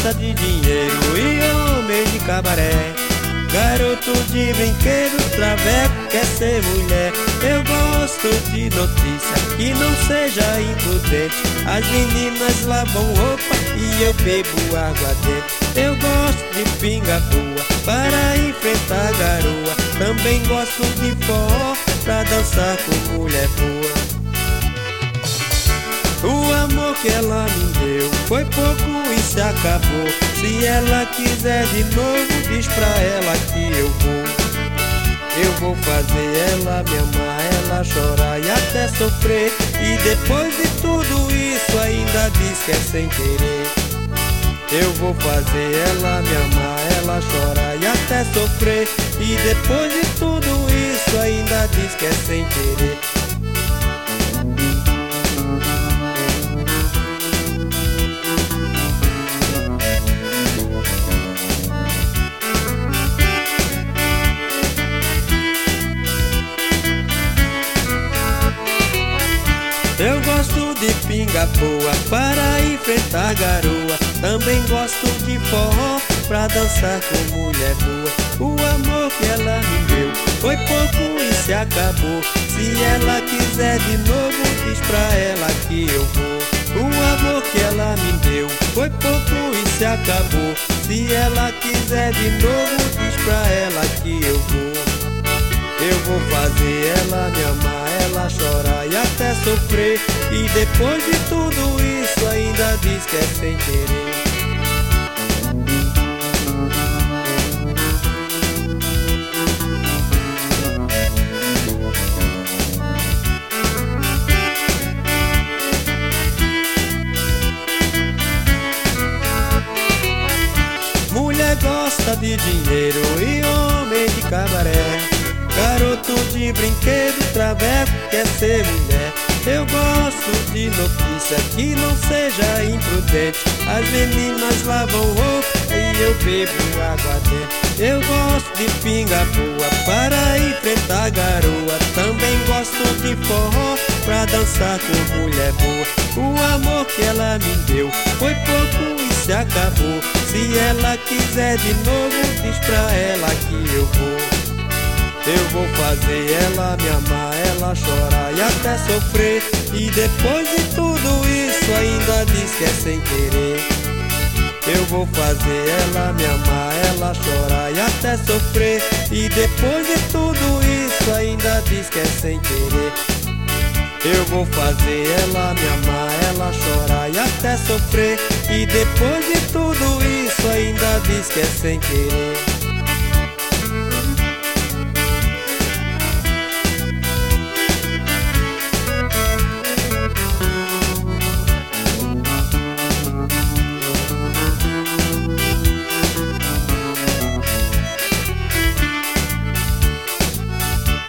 gosta de dinheiro e homem de cabaré. Garoto de brinquedo, traveco, quer ser mulher. Eu gosto de notícia que não seja imprudente. As meninas lavam roupa e eu bebo água dentro. Eu gosto de pinga boa para enfrentar garoa. Também gosto de forró pra dançar com mulher boa. O amor que ela me deu foi pouco e se acabou. Se ela quiser de novo, diz pra ela que eu vou. Eu vou fazer ela me amar, ela chorar e até sofrer. E depois de tudo isso ainda diz que é sem querer. Eu vou fazer ela me amar, ela chorar e até sofrer. E depois de tudo isso ainda diz que é sem querer. Eu gosto de pinga boa para enfrentar garoa. Também gosto de forró pra dançar com mulher boa. O amor que ela me deu foi pouco e se acabou. Se ela quiser de novo, diz pra ela que eu vou. O amor que ela me deu foi pouco e se acabou. Se ela quiser de novo, diz pra ela que eu vou. Eu vou fazer ela me amar, ela chorar e até sofrer. E depois de tudo isso ainda diz que é sem querer. Mulher gosta de dinheiro e homem de cabaré. Garoto de brinquedo, traveco, quer ser mulher. Eu gosto de notícia que não seja imprudente. As meninas lavam roupa e eu bebo água dentro. Eu gosto de pinga boa para enfrentar garoa. Também gosto de forró pra dançar com mulher boa. O amor que ela me deu foi pouco e se acabou. Se ela quiser de novo, diz pra ela que eu vou. Eu vou fazer ela me amar, ela chorar e até sofrer. E depois de tudo isso ainda diz que é sem querer. Eu vou fazer ela me amar, ela chorar e até sofrer. E depois de tudo isso ainda diz que é sem querer. Eu vou fazer ela me amar, ela chorar e até sofrer. E depois de tudo isso ainda diz que é sem querer.